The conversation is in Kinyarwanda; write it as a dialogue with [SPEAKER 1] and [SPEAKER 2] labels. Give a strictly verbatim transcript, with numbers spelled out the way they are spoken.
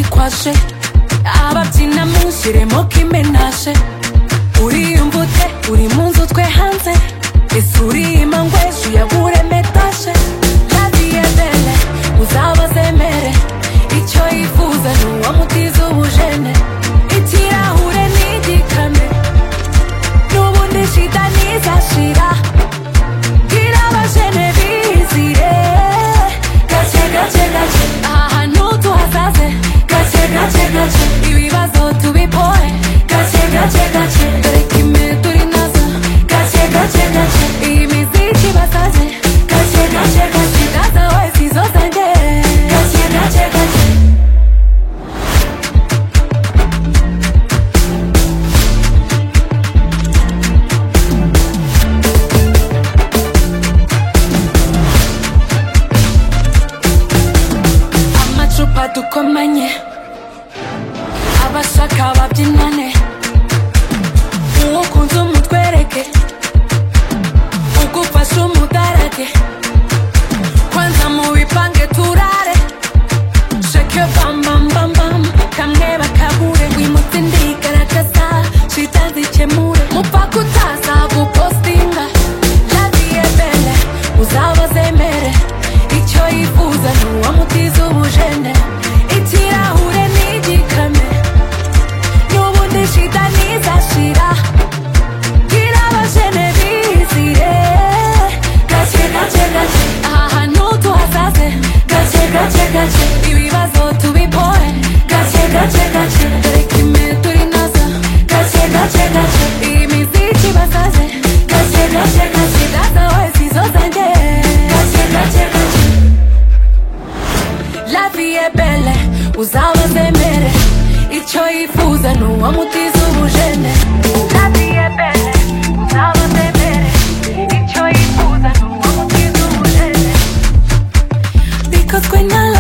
[SPEAKER 1] kwashe ababyina mushyiremo kimenashe uriyumva ute uri mu nzu twe hanze ese urima ngo ejo uyagure metashe la vie est belle uzabazemere icyo yifuza ni uwamutiza ubujene ikirahure ntigikame n'ubundi shida ntizashira gira abajene bizire gake gake gake aha hantu tuhazaze gake gake gake ibibazo tubipore gake gake gake dore kimwe turi nazo gake gake gake iyi miziki basaze gake gake gake daza wese izo zanjye gake gake gake amacupa dukomanye abashaka babyinane uwo kunze umutwereke ugufashe umudarage kwanza mu bipange turare shake bam bam bam bam kamwe bakabure wimutse ndigaragaza shita zikemure mupaka utaza gupostinga la vie est belle uzabazemere icyo yifuza ni uwamutiza ubujene ikirahure ntigikame n'ubundi shida ntizashira gira abajene bizire gake gake gake aha hantu tuhazaze gake gake gake ibibazo tubipore gake gake gake dore kimwe turi nazo gake gake gake iyi miziki basaze gake gake gake daza wese izo zanjye gake gake gake la vie est belle uzabazemere icyo yifuza ni uwamutiza ubujene la vie est belle uzabazemere icyo yifuza ni uwamutiza ubujene bikozwe na